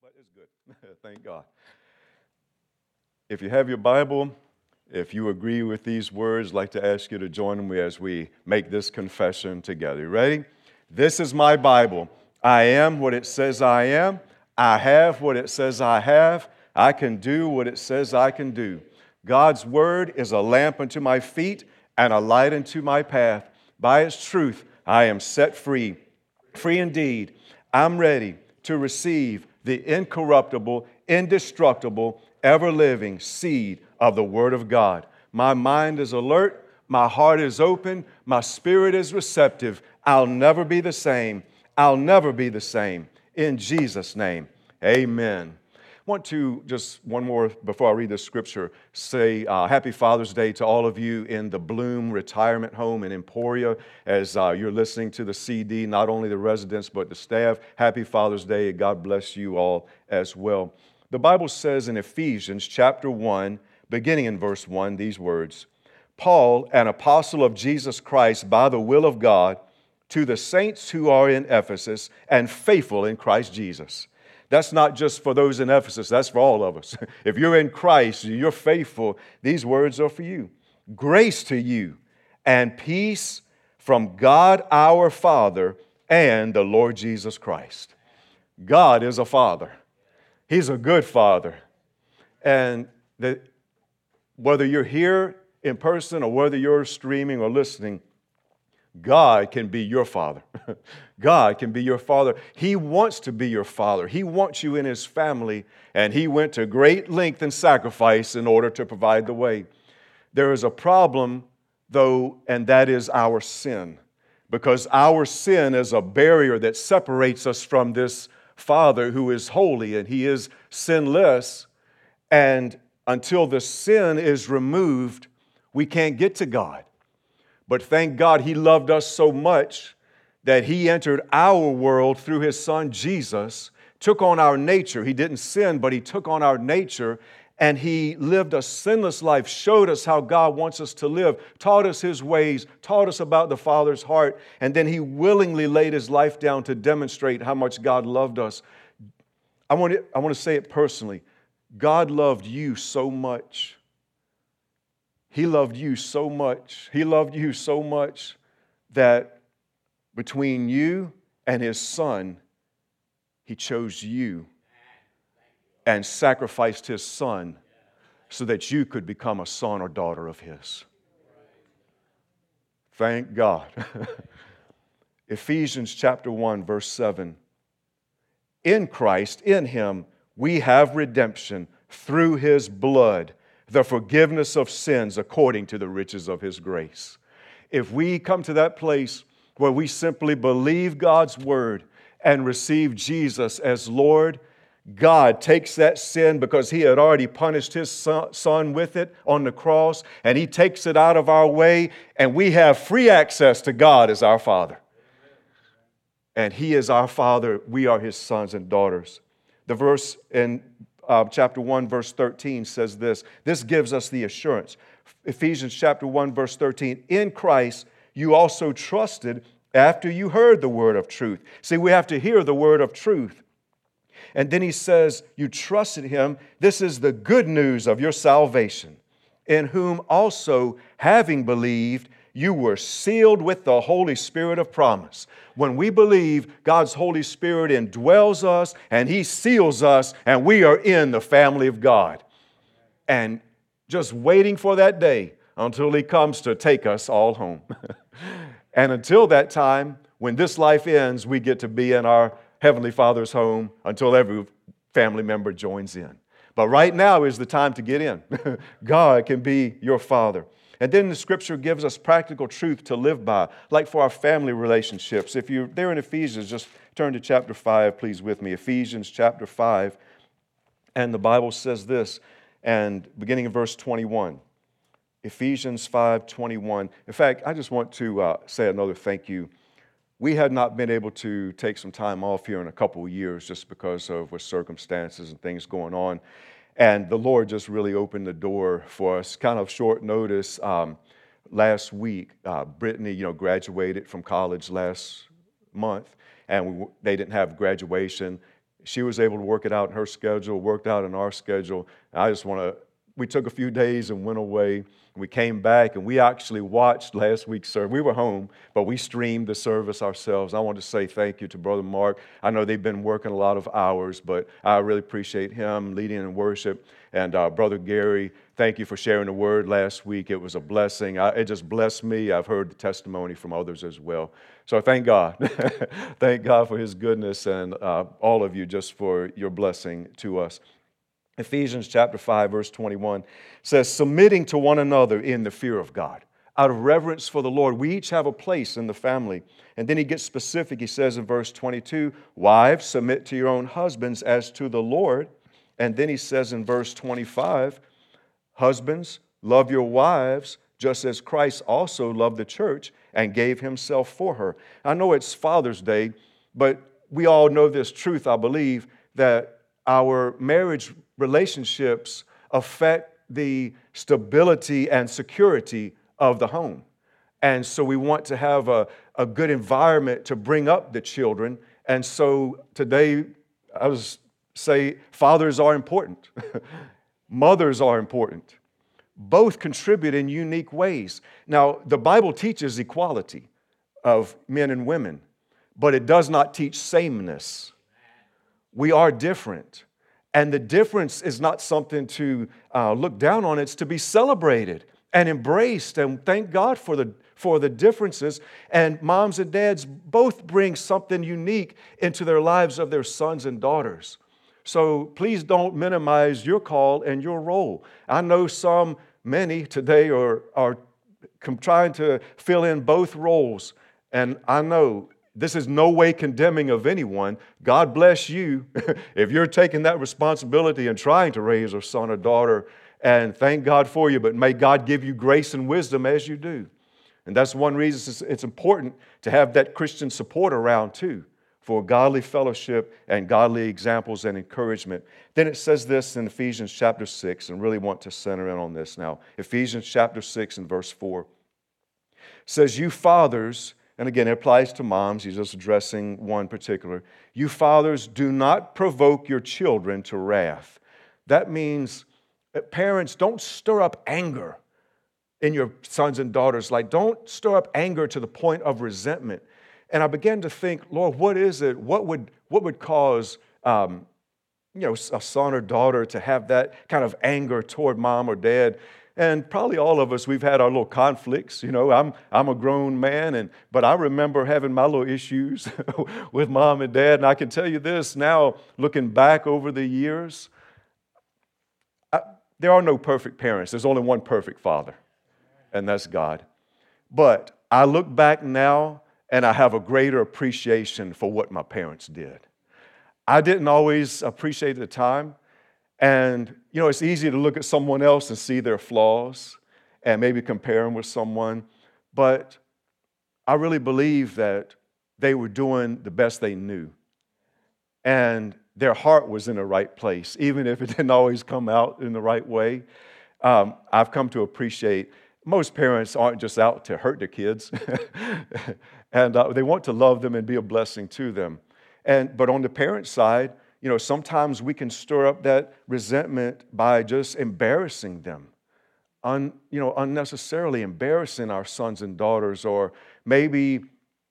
But it's good. Thank God. If you have your Bible, if you agree with these words, I'd like to ask you to join me as we make this confession together. You ready? This is my Bible. I am what it says I am. I have what it says I have. I can do what it says I can do. God's word is a lamp unto my feet and a light unto my path. By its truth, I am set free. Free indeed. I'm ready to receive the incorruptible, indestructible, ever-living seed of the Word of God. My mind is alert. My heart is open. My spirit is receptive. I'll never be the same. I'll never be the same. In Jesus' name, amen. I want to, just one more before I read this scripture, say Happy Father's Day to all of you in the Bloom Retirement Home in Emporia as you're listening to the CD, not only the residents but the staff. Happy Father's Day, and God bless you all as well. The Bible says in Ephesians chapter 1, beginning in verse 1, these words, Paul, an apostle of Jesus Christ by the will of God, to the saints who are in Ephesus and faithful in Christ Jesus. That's not just for those in Ephesus, that's for all of us. If you're in Christ, you're faithful, these words are for you. Grace to you and peace from God our Father and the Lord Jesus Christ. God is a Father. He's a good Father. And whether you're here in person or whether you're streaming or listening, God can be your Father. God can be your Father. He wants to be your Father. He wants you in His family, and He went to great length and sacrifice in order to provide the way. There is a problem, though, and that is our sin, because our sin is a barrier that separates us from this Father who is holy, and He is sinless, and until the sin is removed, we can't get to God. But thank God He loved us so much that He entered our world through His Son Jesus, took on our nature. He didn't sin, but He took on our nature, and He lived a sinless life, showed us how God wants us to live, taught us His ways, taught us about the Father's heart, and then He willingly laid His life down to demonstrate how much God loved us. I want to say it personally. God loved you so much. He loved you so much. He loved you so much that between you and His Son, He chose you and sacrificed His Son so that you could become a son or daughter of His. Thank God. Ephesians chapter 1, verse 7. In Christ, in Him, we have redemption through His blood, the forgiveness of sins according to the riches of His grace. If we come to that place where we simply believe God's word and receive Jesus as Lord, God takes that sin because He had already punished His Son with it on the cross, and He takes it out of our way, and we have free access to God as our Father. And He is our Father. We are His sons and daughters. The verse in chapter 1, verse 13 says this. This gives us the assurance. Ephesians chapter 1, verse 13. In Christ, you also trusted after you heard the word of truth. See, we have to hear the word of truth. And then he says, you trusted Him. This is the good news of your salvation, in whom also, having believed, you were sealed with the Holy Spirit of promise. When we believe, God's Holy Spirit indwells us and He seals us, and we are in the family of God. And just waiting for that day until He comes to take us all home. And until that time, when this life ends, we get to be in our Heavenly Father's home until every family member joins in. But right now is the time to get in. God can be your Father. And then the Scripture gives us practical truth to live by, like for our family relationships. If you're there in Ephesians, just turn to chapter 5, please, with me. Ephesians chapter 5. And the Bible says this, and beginning in verse 21. Ephesians 5:21. In fact, I just want to say another thank you. We had not been able to take some time off here in a couple of years just because of circumstances and things going on. And the Lord just really opened the door for us, kind of short notice. Last week, Brittany, graduated from college last month, and they didn't have graduation. she was able to work it out in her schedule, worked out in our schedule. We took a few days and went away. We came back and we actually watched last week's service. We were home, but we streamed the service ourselves. I want to say thank you to Brother Mark. I know they've been working a lot of hours, but I really appreciate him leading in worship. And Brother Gary, thank you for sharing the word last week. It was a blessing. It just blessed me. I've heard the testimony from others as well. So thank God. Thank God for his goodness and all of you just for your blessing to us. Ephesians chapter 5, verse 21 says, submitting to one another in the fear of God. Out of reverence for the Lord, we each have a place in the family. And then he gets specific. He says in verse 22, wives, submit to your own husbands as to the Lord. And then he says in verse 25, husbands, love your wives, just as Christ also loved the church and gave himself for her. I know it's Father's Day, but we all know this truth, I believe, that our marriage relationships affect the stability and security of the home. And so we want to have a good environment to bring up the children. And so today, I would say fathers are important. Mothers are important. Both contribute in unique ways. Now, the Bible teaches equality of men and women, but it does not teach sameness. We are different. And the difference is not something to look down on. It's to be celebrated and embraced. And thank God for the differences. And moms and dads both bring something unique into their lives of their sons and daughters. So please don't minimize your call and your role. I know many today are trying to fill in both roles. And I know this is no way condemning of anyone. God bless you if you're taking that responsibility and trying to raise a son or daughter, and thank God for you, but may God give you grace and wisdom as you do. And that's one reason it's important to have that Christian support around too, for godly fellowship and godly examples and encouragement. Then it says this in Ephesians chapter 6, and really want to center in on this now. Ephesians chapter 6 and verse 4 says, you fathers, and again, it applies to moms. He's just addressing one particular. You fathers, do not provoke your children to wrath. That means that parents, don't stir up anger in your sons and daughters. Like, don't stir up anger to the point of resentment. And I began to think, Lord, what is it? What would cause a son or daughter to have that kind of anger toward mom or dad? And probably all of us, we've had our little conflicts. I'm a grown man, but I remember having my little issues with mom and dad. And I can tell you this now, looking back over the years, there are no perfect parents. There's only one perfect father, and that's God. But I look back now, and I have a greater appreciation for what my parents did. I didn't always appreciate it at the time. And, it's easy to look at someone else and see their flaws and maybe compare them with someone. But I really believe that they were doing the best they knew. And their heart was in the right place, even if it didn't always come out in the right way. I've come to appreciate most parents aren't just out to hurt their kids. And they want to love them and be a blessing to them. But on the parent side, sometimes we can stir up that resentment by just embarrassing them, unnecessarily embarrassing our sons and daughters, or maybe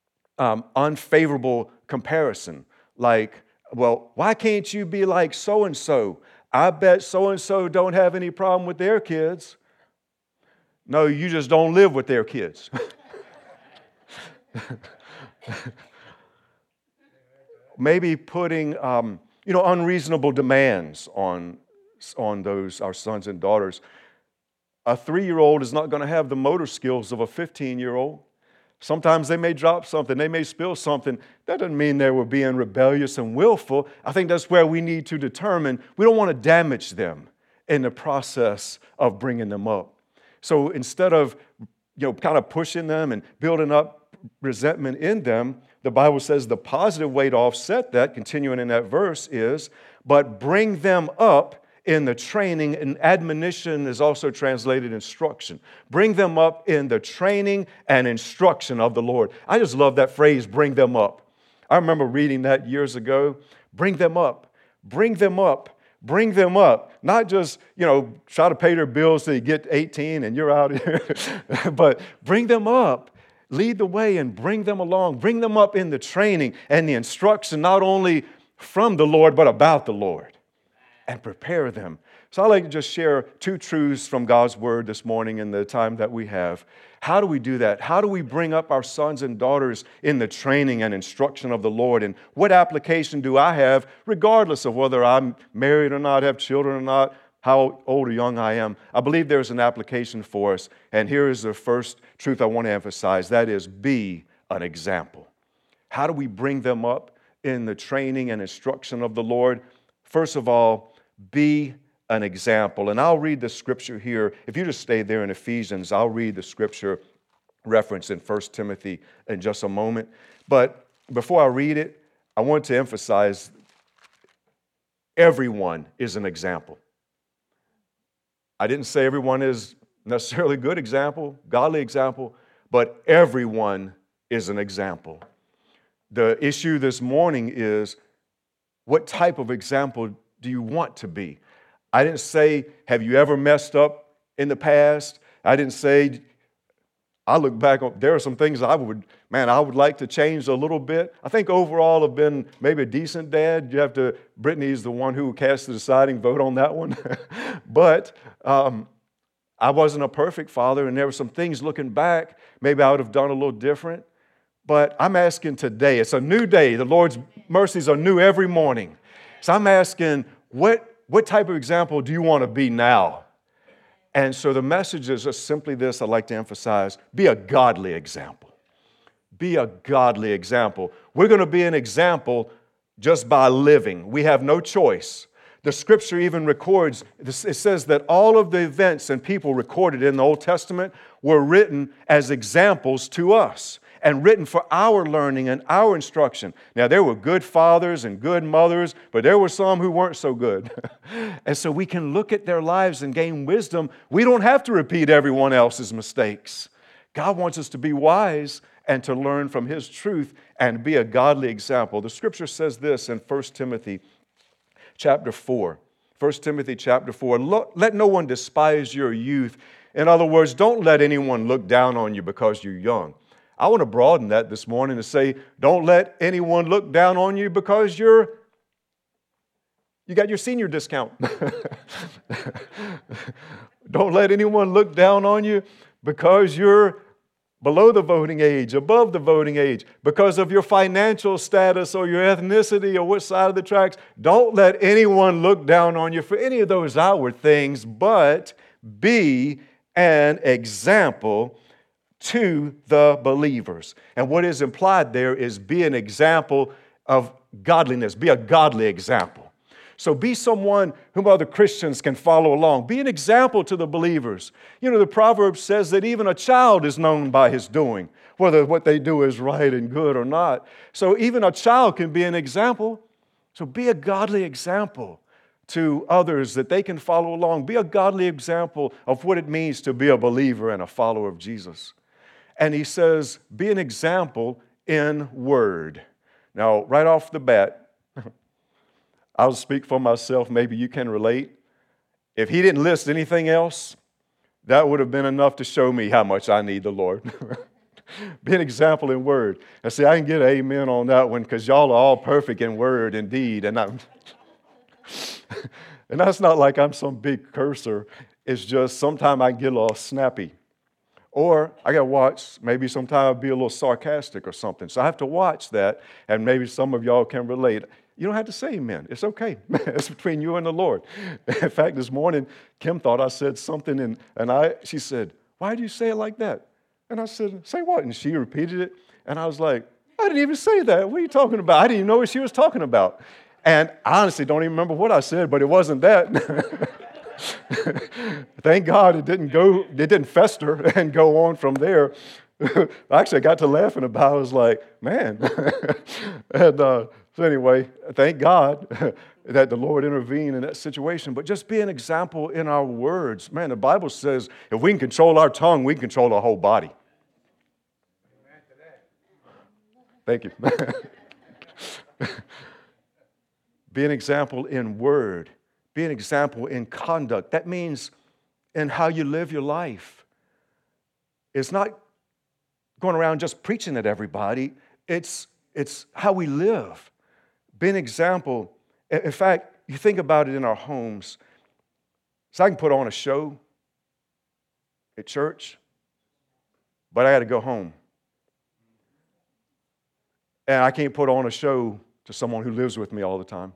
unfavorable comparison. Like, well, why can't you be like so-and-so? I bet so-and-so don't have any problem with their kids. No, you just don't live with their kids. Maybe putting unreasonable demands on our sons and daughters. A 3-year-old is not going to have the motor skills of a 15-year-old. Sometimes they may drop something, they may spill something. That doesn't mean they were being rebellious and willful. I think that's where we need to determine we don't want to damage them in the process of bringing them up. So instead of kind of pushing them and building up resentment in them, the Bible says the positive way to offset that, continuing in that verse, is, but bring them up in the training, and admonition is also translated instruction. Bring them up in the training and instruction of the Lord. I just love that phrase, bring them up. I remember reading that years ago. Bring them up. Bring them up. Bring them up. Not just, try to pay their bills till you get 18 and you're out of here. But bring them up. Lead the way and bring them along. Bring them up in the training and the instruction, not only from the Lord, but about the Lord. And prepare them. So I'd like to just share 2 truths from God's Word this morning in the time that we have. How do we do that? How do we bring up our sons and daughters in the training and instruction of the Lord? And what application do I have, regardless of whether I'm married or not, have children or not, how old or young I am? I believe there's an application for us. And here is the first truth I want to emphasize. That is, be an example. How do we bring them up in the training and instruction of the Lord? First of all, be an example. And I'll read the scripture here. If you just stay there in Ephesians, I'll read the scripture reference in 1 Timothy in just a moment. But before I read it, I want to emphasize everyone is an example. I didn't say everyone is necessarily a good example, godly example, but everyone is an example. The issue this morning is, what type of example do you want to be? I didn't say, have you ever messed up in the past? I didn't say, I look back on, there are some things I would like to change a little bit. I think overall I've been maybe a decent dad. Brittany's the one who cast the deciding vote on that one. But I wasn't a perfect father, and there were some things looking back, maybe I would have done a little different. But I'm asking today, it's a new day. The Lord's mercies are new every morning. So I'm asking, what type of example do you want to be now? And so the message is just simply this I'd like to emphasize. Be a godly example. Be a godly example. We're going to be an example just by living. We have no choice. The scripture even records, it says that all of the events and people recorded in the Old Testament were written as examples to us and written for our learning and our instruction. Now, there were good fathers and good mothers, but there were some who weren't so good. And so we can look at their lives and gain wisdom. We don't have to repeat everyone else's mistakes. God wants us to be wise and to learn from His truth and be a godly example. The scripture says this in 1 Timothy chapter 4. 1 Timothy chapter 4. Let no one despise your youth. In other words, don't let anyone look down on you because you're young. I want to broaden that this morning to say, don't let anyone look down on you because you got your senior discount. Don't let anyone look down on you because you're below the voting age, above the voting age, because of your financial status or your ethnicity or which side of the tracks. Don't let anyone look down on you for any of those outward things, but be an example to the believers. And what is implied there is be an example of godliness. Be a godly example. So be someone whom other Christians can follow along. Be an example to the believers. The Proverbs says that even a child is known by his doing, whether what they do is right and good or not. So even a child can be an example. So be a godly example to others that they can follow along. Be a godly example of what it means to be a believer and a follower of Jesus. And he says, be an example in word. Now, right off the bat, I'll speak for myself. Maybe you can relate. If he didn't list anything else, that would have been enough to show me how much I need the Lord. Be an example in word. And see, I can get an amen on that one because y'all are all perfect in word indeed. And that's not like I'm some big cursor. It's just sometimes I get a little snappy. Or I got to watch, maybe sometimes I'll be a little sarcastic or something. So I have to watch that, and maybe some of y'all can relate. You don't have to say amen. It's okay. It's between you and the Lord. In fact, this morning, Kim thought I said something, and she said, why did you say it like that? And I said, say what? And she repeated it, and I was like, I didn't even say that. What are you talking about? I didn't even know what she was talking about. And I honestly don't even remember what I said, but it wasn't that. Thank God it didn't fester and go on from there. Actually, I got to laughing about it. I was like, man. And so anyway, thank God that the Lord intervened in that situation. But just be an example in our words. Man, the Bible says if we can control our tongue, we can control our whole body. Thank you. Be an example in word. Be an example in conduct. That means in how you live your life. It's not going around just preaching at everybody. It's how we live. Be an example. In fact, you think about it in our homes. So I can put on a show at church, but I got to go home. And I can't put on a show to someone who lives with me all the time.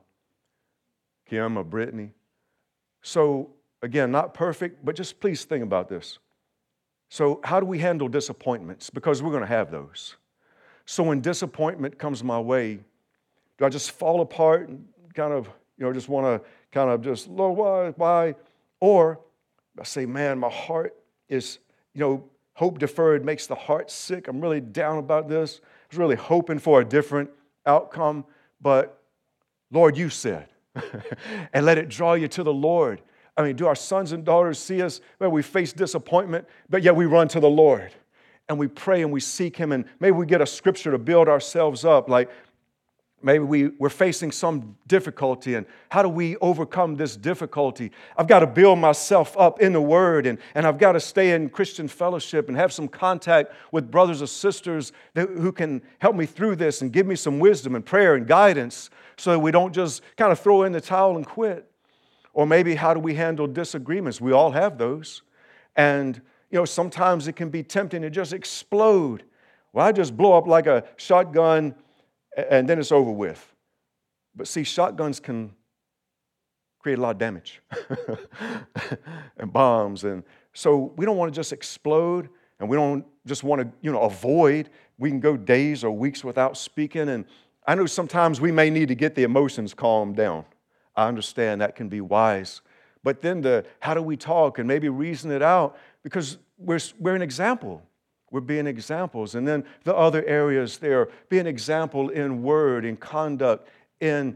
Kim or Brittany. So, again, not perfect, but just please think about this. So how do we handle disappointments? Because we're going to have those. So when disappointment comes my way, do I just fall apart and kind of, just want to kind of just, Lord, why? Or I say, man, my heart is, hope deferred makes the heart sick. I'm really down about this. I was really hoping for a different outcome, but Lord, you said, and let it draw you to the Lord. I mean, do our sons and daughters see us where we face disappointment, but yet we run to the Lord and we pray and we seek Him, and maybe we get a scripture to build ourselves up, like maybe we're facing some difficulty, and how do we overcome this difficulty? I've got to build myself up in the Word, and I've got to stay in Christian fellowship and have some contact with brothers or sisters who can help me through this and give me some wisdom and prayer and guidance so that we don't just kind of throw in the towel and quit. Or maybe how do we handle disagreements? We all have those. And, sometimes it can be tempting to just explode. Well, I just blow up like a shotgun and then it's over with. But see, shotguns can create a lot of damage and bombs. And so we don't want to just explode, and we don't just want to, avoid. We can go days or weeks without speaking. And I know sometimes we may need to get the emotions calmed down. I understand that can be wise. But then how do we talk and maybe reason it out? Because we're an example. We're being examples. And then the other areas there, be an example in word, in conduct, in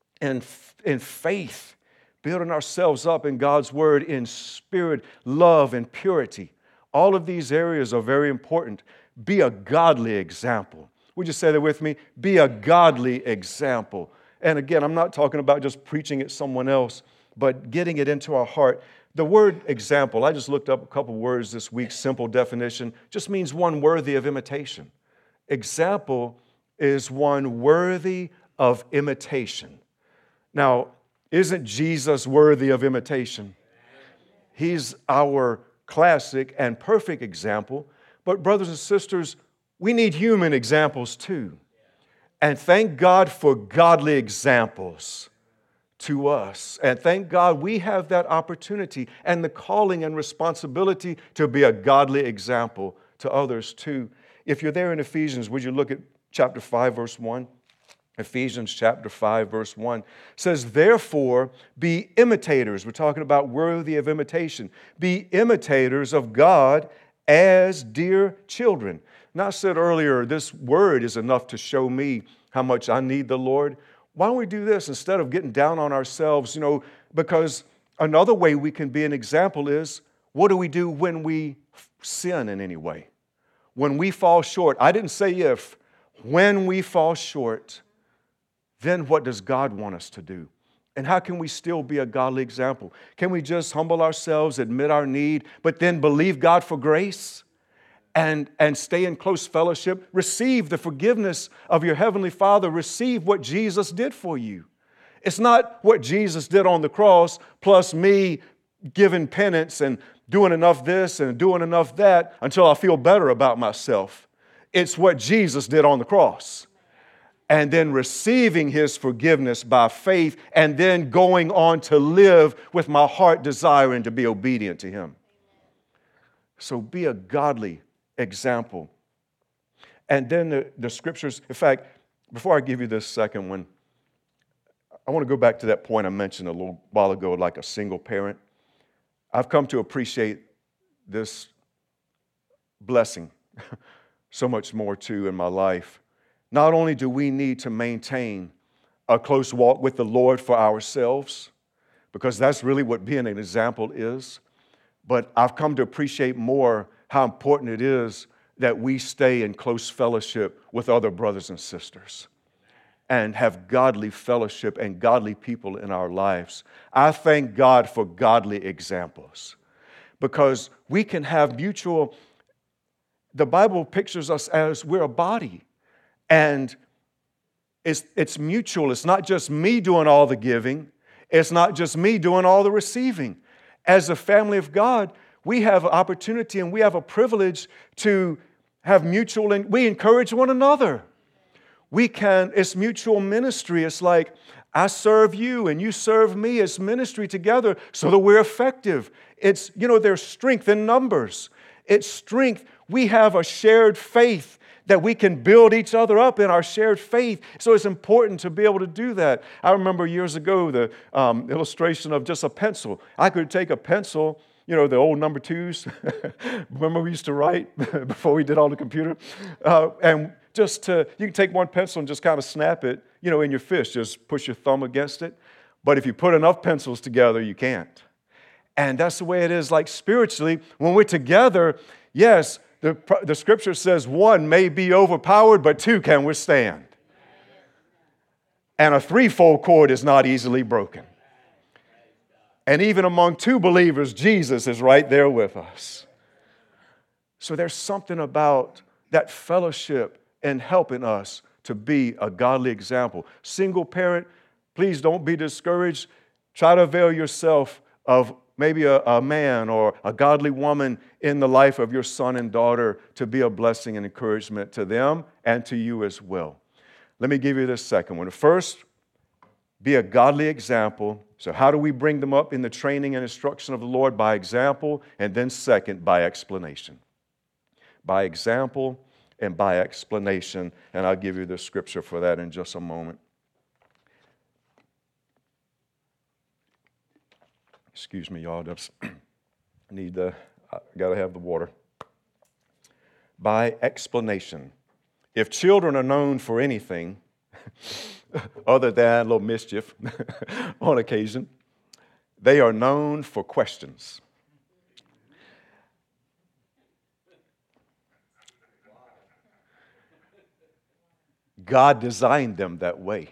faith, building ourselves up in God's word, in spirit, love, and purity. All of these areas are very important. Be a godly example. Would you say that with me? Be a godly example. And again, I'm not talking about just preaching at someone else, but getting it into our heart. The word example, I just looked up a couple words this week, simple definition, just means one worthy of imitation. Example is one worthy of imitation. Now, isn't Jesus worthy of imitation? He's our classic and perfect example. But brothers and sisters, we need human examples too. And thank God for godly examples to us. And thank God we have that opportunity and the calling and responsibility to be a godly example to others too. If you're there in Ephesians, would you look at chapter 5, verse 1? Ephesians chapter 5, verse 1 says, therefore, be imitators. We're talking about worthy of imitation. Be imitators of God as dear children. Now, I said earlier, this word is enough to show me how much I need the Lord. Why don't we do this instead of getting down on ourselves, because another way we can be an example is, what do we do when we sin in any way? When we fall short. I didn't say if. When we fall short, then what does God want us to do? And how can we still be a godly example? Can we just humble ourselves, admit our need, but then believe God for grace? And stay in close fellowship, receive the forgiveness of your Heavenly Father, receive what Jesus did for you. It's not what Jesus did on the cross plus me giving penance and doing enough this and doing enough that until I feel better about myself. It's what Jesus did on the cross. And then receiving His forgiveness by faith, and then going on to live with my heart desiring to be obedient to Him. So be a godly example. And then the scriptures, in fact, before I give you this second one, I want to go back to that point I mentioned a little while ago, like a single parent. I've come to appreciate this blessing so much more too in my life. Not only do we need to maintain a close walk with the Lord for ourselves, because that's really what being an example is, but I've come to appreciate more how important it is that we stay in close fellowship with other brothers and sisters. and have godly fellowship and godly people in our lives. I thank God for godly examples because we can have mutual. The Bible pictures us as we're a body, and it's mutual. It's not just me doing all the giving. It's not just me doing all the receiving. As a family of God, we have an opportunity and we have a privilege to have mutual, and we encourage one another. It's mutual ministry. It's like I serve you and you serve me. It's ministry together so that we're effective. It's, there's strength in numbers. It's strength. We have a shared faith that we can build each other up in our shared faith. So it's important to be able to do that. I remember years ago the illustration of just a pencil. I could take a pencil, the old number twos. Remember we used to write before we did all the computer? And you can take one pencil and just kind of snap it, in your fist. Just push your thumb against it. But if you put enough pencils together, you can't. And that's the way it is like spiritually. When we're together, yes, the scripture says one may be overpowered, but two can withstand. And a threefold cord is not easily broken. And even among two believers, Jesus is right there with us. So there's something about that fellowship and helping us to be a godly example. Single parent, please don't be discouraged. Try to avail yourself of maybe a man or a godly woman in the life of your son and daughter to be a blessing and encouragement to them and to you as well. Let me give you this second one. First, be a godly example. So how do we bring them up in the training and instruction of the Lord? By example, and then second, by explanation. By example and by explanation, and I'll give you the scripture for that in just a moment. Excuse me, y'all. I got to have the water. By explanation. If children are known for anything other than a little mischief on occasion, they are known for questions. God designed them that way.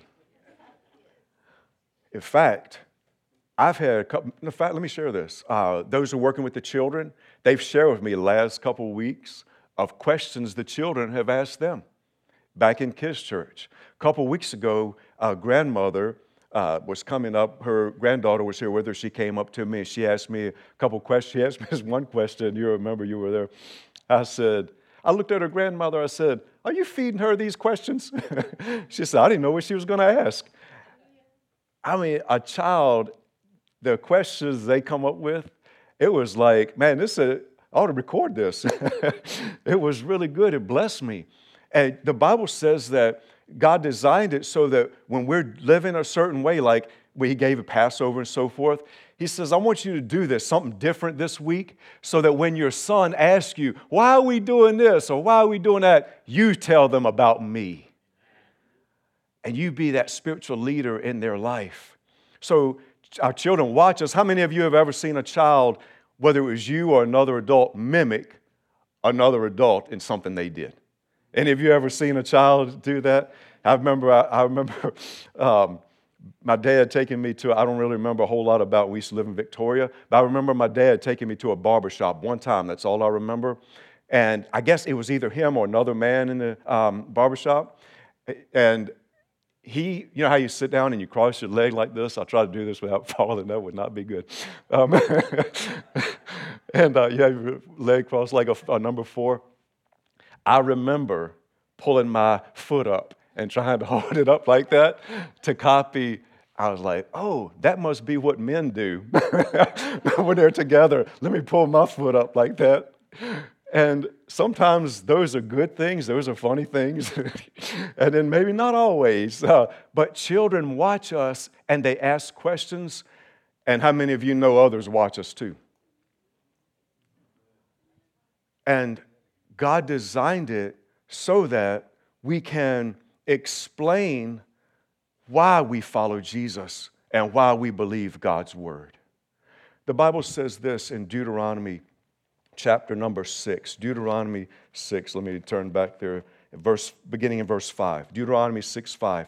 In fact, I've had a couple, in fact, let me share this. Those who are working with the children, they've shared with me the last couple of weeks of questions the children have asked them back in Kids Church. A couple of weeks ago, a grandmother was coming up. Her granddaughter was here with her. She came up to me and she asked me a couple of questions. She asked me this one question. You remember you were there. I looked at her grandmother. I said, "Are you feeding her these questions?" She said, "I didn't know what she was going to ask." I mean, a child, the questions they come up with, it was like, man, I ought to record this. It was really good. It blessed me. And the Bible says that God designed it so that when we're living a certain way, like He gave a Passover and so forth, He says, I want you to do this, something different this week, so that when your son asks you, why are we doing this or why are we doing that, you tell them about me. And you be that spiritual leader in their life. So our children watch us. How many of you have ever seen a child, whether it was you or another adult, mimic another adult in something they did? Any of you ever seen a child do that? I remember my dad taking me to, I don't really remember a whole lot about, we used to live in Victoria, but I remember my dad taking me to a barbershop one time. That's all I remember. And I guess it was either him or another man in the barbershop. And he, you know how you sit down and you cross your leg like this? I'll try to do this without falling. That would not be good. And you have your leg crossed like a number 4. I remember pulling my foot up and trying to hold it up like that to copy. I was like, oh, that must be what men do when they're together. Let me pull my foot up like that. And sometimes those are good things. Those are funny things. And then maybe not always. But children watch us and they ask questions. And how many of you know others watch us too? And God designed it so that we can explain why we follow Jesus and why we believe God's word. The Bible says this in Deuteronomy chapter number 6. Deuteronomy 6. Let me turn back there. Beginning in verse 5. Deuteronomy 6:5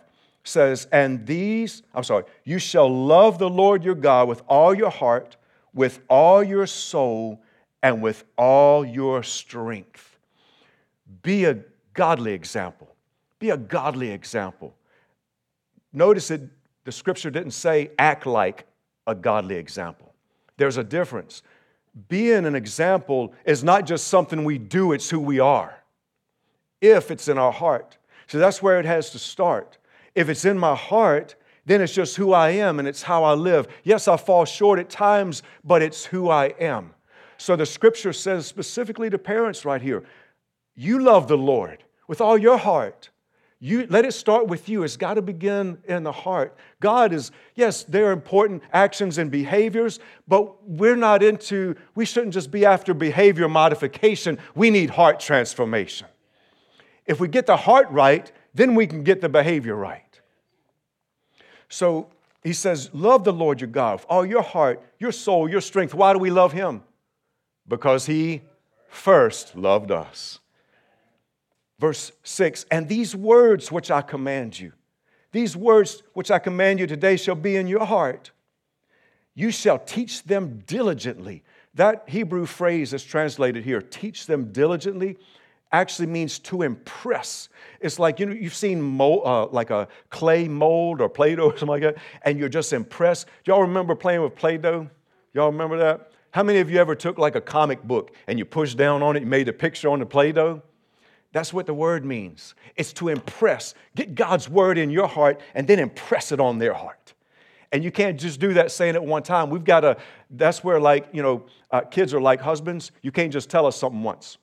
says, you shall love the Lord your God with all your heart, with all your soul, and with all your strength. Be a godly example. Be a godly example. Notice that the scripture didn't say act like a godly example. There's a difference. Being an example is not just something we do, it's who we are. If it's in our heart. So that's where it has to start. If it's in my heart, then it's just who I am and it's how I live. Yes, I fall short at times, but it's who I am. So the scripture says specifically to parents right here, you love the Lord with all your heart. Let it start with you. It's got to begin in the heart. God is, yes, there are important actions and behaviors, but we shouldn't just be after behavior modification. We need heart transformation. If we get the heart right, then we can get the behavior right. So he says, love the Lord your God with all your heart, your soul, your strength. Why do we love Him? Because He first loved us. Verse 6, and these words which I command you, these words which I command you today shall be in your heart. You shall teach them diligently. That Hebrew phrase is translated here, teach them diligently, actually means to impress. It's like, you've seen like a clay mold or Play-Doh or something like that, and you're just impressed. Do y'all remember playing with Play-Doh? Y'all remember that? How many of you ever took like a comic book and you pushed down on it, you made a picture on the Play-Doh? That's what the word means. It's to impress. Get God's word in your heart and then impress it on their heart. And you can't just do that saying it one time. That's where kids are like husbands. You can't just tell us something once.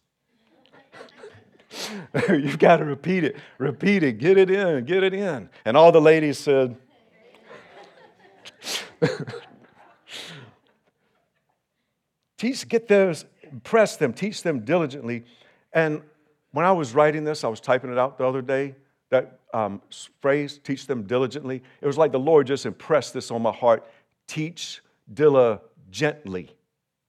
You've got to repeat it, get it in. And all the ladies said, impress them, teach them diligently. And when I was writing this, I was typing it out the other day, that phrase, teach them diligently. It was like the Lord just impressed this on my heart. Teach diligently.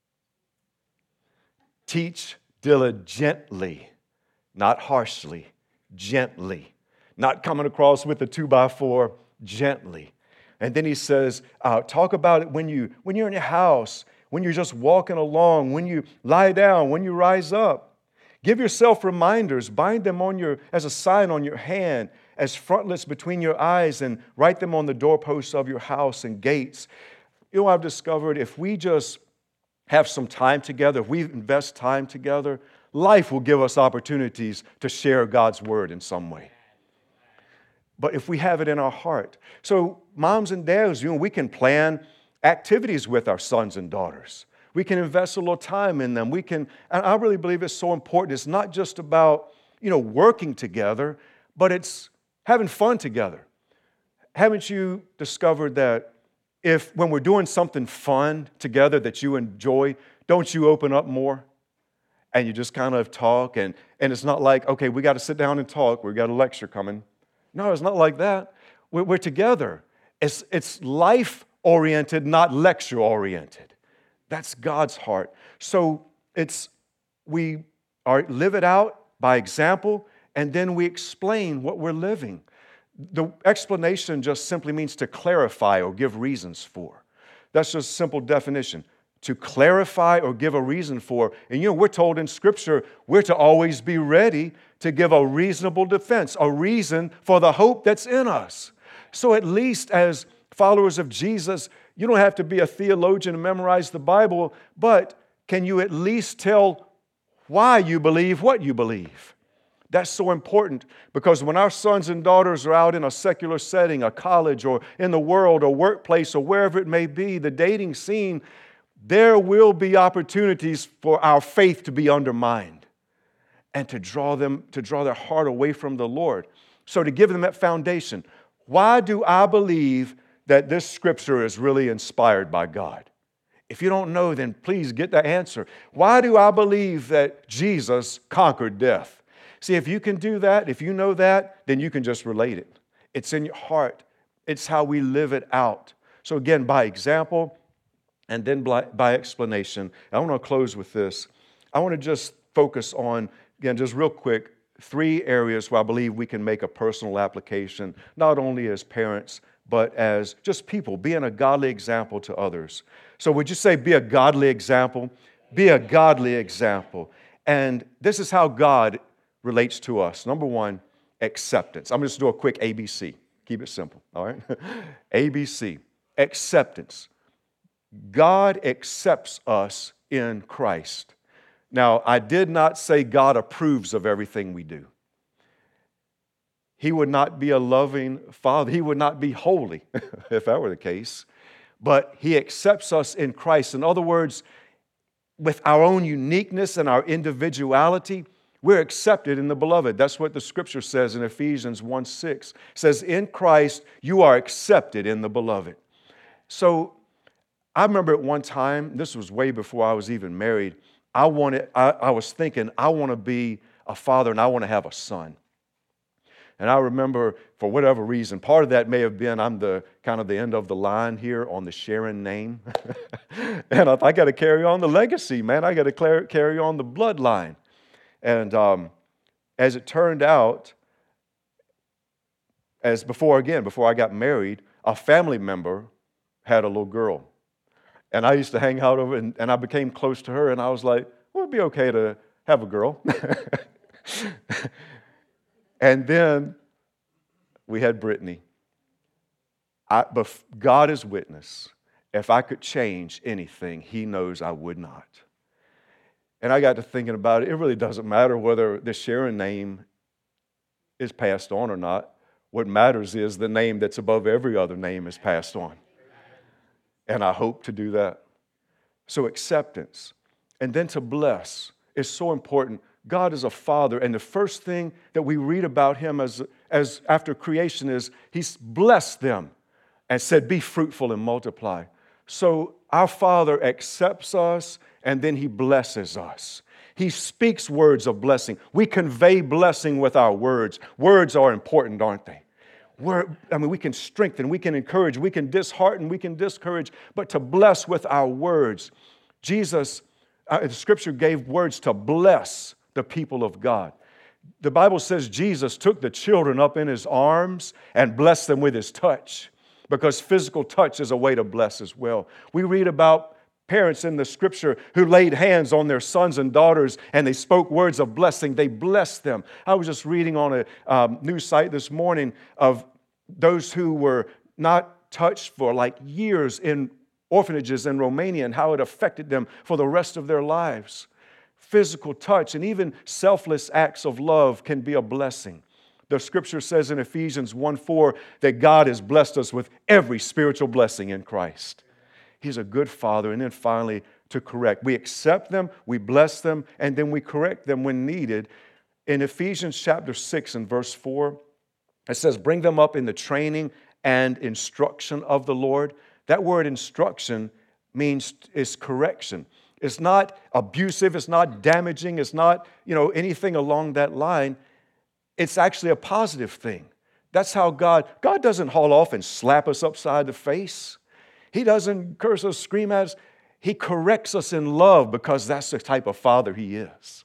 Teach diligently. Not harshly, gently. Not coming across with a 2x4, gently. And then he says, talk about it when you're in your house, when you're just walking along, when you lie down, when you rise up. Give yourself reminders, bind them as a sign on your hand, as frontlets between your eyes, and write them on the doorposts of your house and gates. I've discovered if we just have some time together, if we invest time together, life will give us opportunities to share God's word in some way. But if we have it in our heart. So moms and dads, we can plan activities with our sons and daughters. We can invest a little time in them. And I really believe it's so important. It's not just about, working together, but it's having fun together. Haven't you discovered that when we're doing something fun together that you enjoy, don't you open up more? And you just kind of talk, and it's not like, okay, we got to sit down and talk. We've got a lecture coming. No, it's not like that. We're together. It's life-oriented, not lecture-oriented. That's God's heart. So we live it out by example, and then we explain what we're living. The explanation just simply means to clarify or give reasons for. That's just a simple definition. To clarify or give a reason for. And we're told in Scripture, we're to always be ready to give a reasonable defense, a reason for the hope that's in us. So at least as followers of Jesus, you don't have to be a theologian and memorize the Bible, but can you at least tell why you believe what you believe? That's so important, because when our sons and daughters are out in a secular setting, a college, or in the world, or workplace, or wherever it may be, the dating scene, there will be opportunities for our faith to be undermined and to draw their heart away from the Lord. So to give them that foundation, why do I believe that this scripture is really inspired by God? If you don't know, then please get the answer. Why do I believe that Jesus conquered death? See, if you can do that, if you know that, then you can just relate it. It's in your heart. It's how we live it out. So again, by example and then by explanation. I want to close with this. I want to just focus on, again, just real quick, three areas where I believe we can make a personal application, not only as parents, but as just people, being a godly example to others. So would you say be a godly example? Be a godly example. And this is how God relates to us. Number one, acceptance. I'm just going to do a quick ABC. Keep it simple, all right? ABC, acceptance. God accepts us in Christ. Now, I did not say God approves of everything we do. He would not be a loving Father. He would not be holy if that were the case. But He accepts us in Christ. In other words, with our own uniqueness and our individuality, we're accepted in the Beloved. That's what the Scripture says in Ephesians 1:6. It says, in Christ, you are accepted in the Beloved. So I remember at one time, this was way before I was even married, I was thinking, I want to be a father and I want to have a son. And I remember, for whatever reason, part of that may have been I'm the kind of the end of the line here on the Sharon name. And I got to carry on the legacy, man. I got to carry on the bloodline. And as it turned out, before I got married, a family member had a little girl. And I used to hang out over, and I became close to her, and I was like, well, it'd be okay to have a girl. And then we had Brittany. But God is witness. If I could change anything, He knows I would not. And I got to thinking about it. It really doesn't matter whether the Sharon name is passed on or not. What matters is the name that's above every other name is passed on. And I hope to do that. So acceptance. And then to bless is so important. God is a Father, and the first thing that we read about Him as after creation is He's blessed them and said, be fruitful and multiply. So our Father accepts us, and then He blesses us. He speaks words of blessing. We convey blessing with our words. Words are important, aren't they? We can strengthen, we can encourage, we can dishearten, we can discourage, but to bless with our words. Jesus, the Scripture gave words to bless the people of God. The Bible says Jesus took the children up in His arms and blessed them with His touch, because physical touch is a way to bless as well. We read about parents in the Scripture who laid hands on their sons and daughters and they spoke words of blessing. They blessed them. I was just reading on a news site this morning of those who were not touched for like years in orphanages in Romania and how it affected them for the rest of their lives. Physical touch and even selfless acts of love can be a blessing. The Scripture says in Ephesians 1:4 that God has blessed us with every spiritual blessing in Christ. He's a good Father. And then finally, to correct. We accept them, we bless them, and then we correct them when needed. In Ephesians chapter 6 and verse 4, it says, bring them up in the training and instruction of the Lord. That word instruction is correction. It's not abusive, it's not damaging, it's not, anything along that line. It's actually a positive thing. That's how God doesn't haul off and slap us upside the face. He doesn't curse us, scream at us. He corrects us in love because that's the type of Father He is.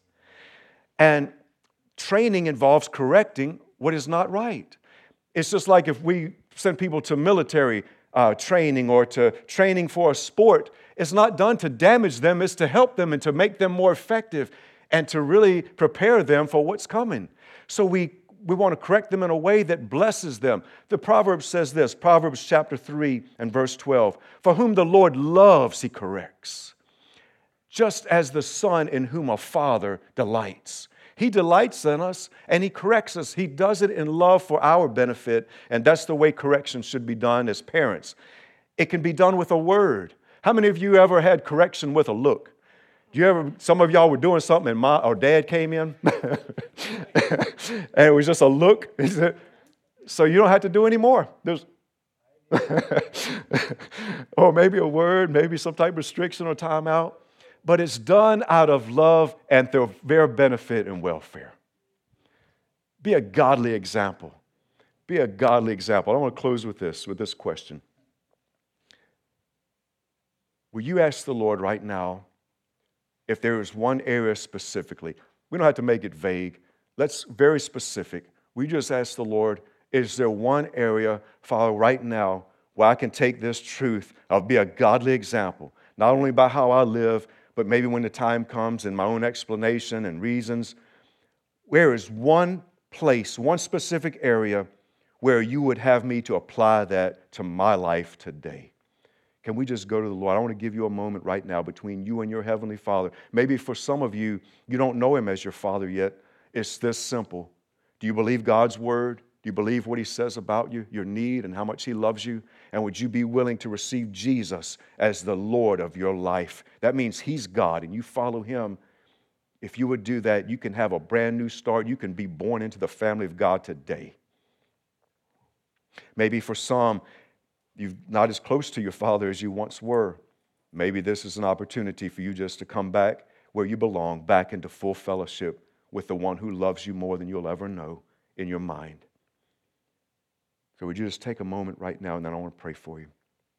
And training involves correcting what is not right. It's just like if we send people to military training or to training for a sport, it's not done to damage them, it's to help them and to make them more effective and to really prepare them for what's coming. So we want to correct them in a way that blesses them. The Proverbs says this, Proverbs chapter 3 and verse 12, for whom the Lord loves, He corrects, just as the son in whom a father delights. He delights in us and He corrects us. He does it in love for our benefit, and that's the way correction should be done as parents. It can be done with a word. How many of you ever had correction with a look? Some of y'all were doing something and Mom or Dad came in and it was just a look. He said, so you don't have to do any more. Or maybe a word, maybe some type of restriction or timeout. But it's done out of love and for their benefit and welfare. Be a godly example. Be a godly example. I want to close with this question. Will you ask the Lord right now if there is one area specifically? We don't have to make it vague. let's very specific. We just ask the Lord, is there one area, Father, right now where I can take this truth of be a godly example, not only by how I live, but maybe when the time comes in my own explanation and reasons, where is one place, one specific area where you would have me to apply that to my life today? Can we just go to the Lord? I want to give you a moment right now between you and your Heavenly Father. Maybe for some of you, you don't know Him as your Father yet. It's this simple. Do you believe God's Word? Do you believe what He says about you, your need, and how much He loves you? And would you be willing to receive Jesus as the Lord of your life? That means He's God and you follow Him. If you would do that, you can have a brand new start. You can be born into the family of God today. Maybe for some, you're not as close to your Father as you once were. Maybe this is an opportunity for you just to come back where you belong, back into full fellowship with the one who loves you more than you'll ever know in your mind. So would you just take a moment right now, and then I want to pray for you.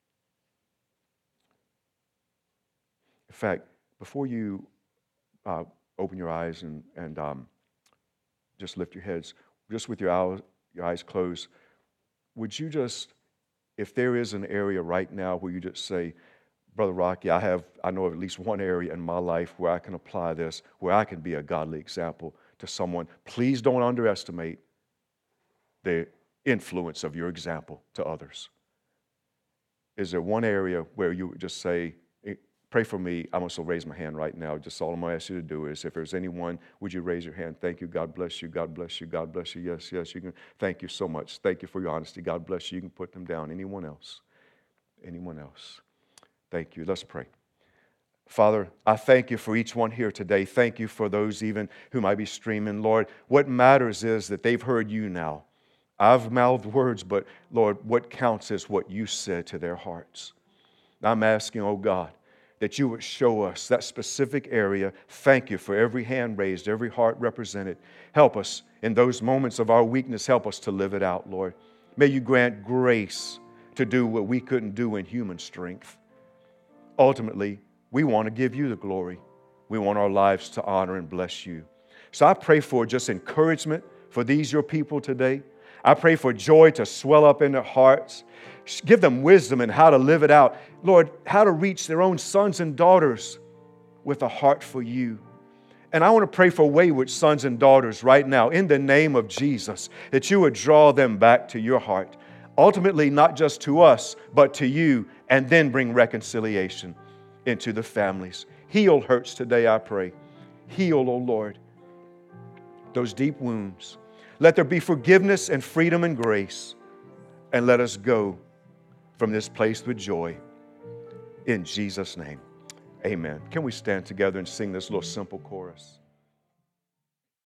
In fact, before you open your eyes and just lift your heads, just with your eyes closed, would you just, if there is an area right now where you just say, Brother Rocky, I know of at least one area in my life where I can apply this, where I can be a godly example to someone. Please don't underestimate the influence of your example to others. Is there one area where you would just say, pray for me? I'm going to raise my hand right now. Just all I'm going to ask you to do is, if there's anyone, would you raise your hand? Thank you. God bless you. God bless you. God bless you. Yes, yes. You can. Thank you so much. Thank you for your honesty. God bless you. You can put them down. Anyone else? Anyone else? Thank you. Let's pray. Father, I thank you for each one here today. Thank you for those even who might be streaming. Lord, what matters is that they've heard you now. I've mouthed words, but Lord, what counts is what you said to their hearts. I'm asking, oh God, that you would show us that specific area. Thank you for every hand raised, every heart represented. Help us in those moments of our weakness. Help us to live it out, Lord. May you grant grace to do what we couldn't do in human strength. Ultimately, we want to give you the glory. We want our lives to honor and bless you. So I pray for just encouragement for these your people today. I pray for joy to swell up in their hearts. Give them wisdom in how to live it out. Lord, how to reach their own sons and daughters with a heart for you. And I want to pray for wayward sons and daughters right now in the name of Jesus, that you would draw them back to your heart. Ultimately, not just to us, but to you, and then bring reconciliation into the families. Heal hurts today, I pray. Heal, O Lord, those deep wounds. Let there be forgiveness and freedom and grace. And let us go from this place with joy. In Jesus' name, amen. Can we stand together and sing this little simple chorus?